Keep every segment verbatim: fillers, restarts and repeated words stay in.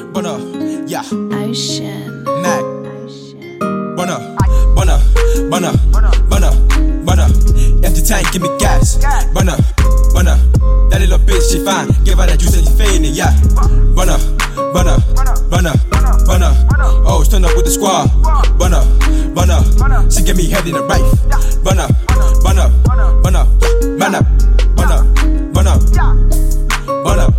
Bunna, yeah. Ocean. Mag. Bunna, bunna, bunna, bunna, bunna. Empty tank, give me gas. Bunna, bunna. That little bitch, she fine. Give her that juice and you fainting, yeah. Bunna, bunna, bunna, bunna. Oh, stand up with the squad. Bunna, bunna. She give me head in the right. Bunna, bunna, bunna, bunna, bunna, bunna, bunna,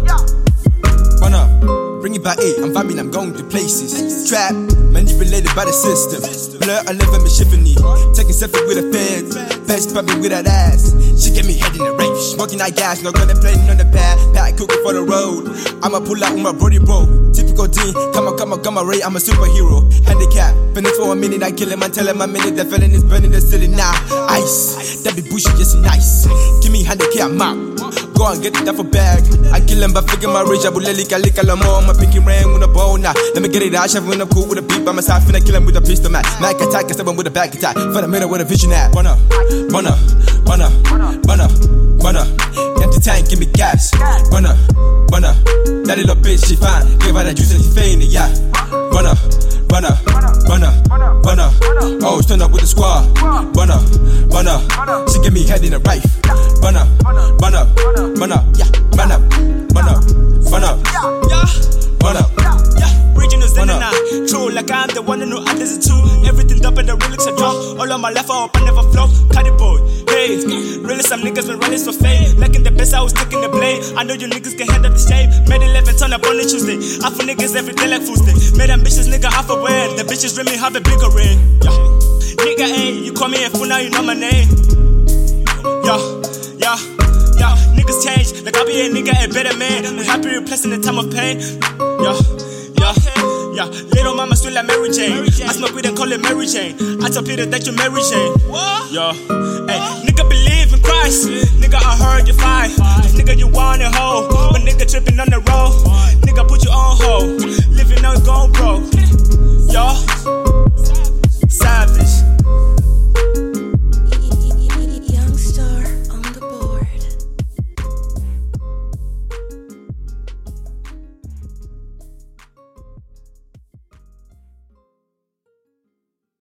bunna. Bring it by eight, I'm vibing, I'm going to places. Trap, manipulated by the system. Blur, I live in me shifting. Taking selfie with a fed, best pupping with that ass. She get me head in the rape, smoking that gas, no contemplating on the pad. Pat cooking for the road. I'ma pull out with my brody bro. Typical Dean, come on, come on, come on, Ray, I'm a superhero. Handicap, finish for a minute, I kill him, I tell him a minute. That feeling is burning the ceiling now. Ice, that be bushy, just nice. Give me handicap, mop. Go and get the duffel bag. I kill him by figure my rage. I will let it lick a more. My pinky ring with a bow now. Let me get it out. Chef when I'm cool with a beat by my side. Finna kill him with a pistol man. Mac attack, I step him with a back attack. Find a minute with a vision at. Bunna, bunna, bunna, bunna, bunna. Empty tank, give me gas. Bunna, bunna. That little bitch, she fine. Give her that juice and she fainting, yeah. Bunna, bunna, bunna, bunna. Oh, stand up with the squad. Bunna, bunna. She give me head in the right. Bunna, bunna, bunna, yeah, bunna, bunna, bunna, yeah, bunna, yeah. Regional Zenana, true like I'm the one who know others are too. Everything up in the lyrics I draw. All on my left, I up, I never flow. Cut it, boy, hey. Really, some niggas been running so fake. Lacking the best, I was taking the blame. I know you niggas can handle the shape. Made eleven ton up on the Tuesday. I for niggas every day like Tuesday. Made ambitious nigga off a win. The bitches really have a bigger ring. Yeah, nigga, ain't you call me a fool now, you know my name. Yeah. Yeah, yeah, niggas change. Like I'll be a nigga, a better man. We happy replacing the time of pain. Yeah, yeah, yeah. Little mama still like Mary Jane. I smoke weed and call it Mary Jane. I tell Peter that you Mary Jane. Yeah, hey, nigga believe in Christ. Nigga, I heard you fine. Nigga, you want it hoe. But nigga tripping on the road. Nigga, put you on hold. Living on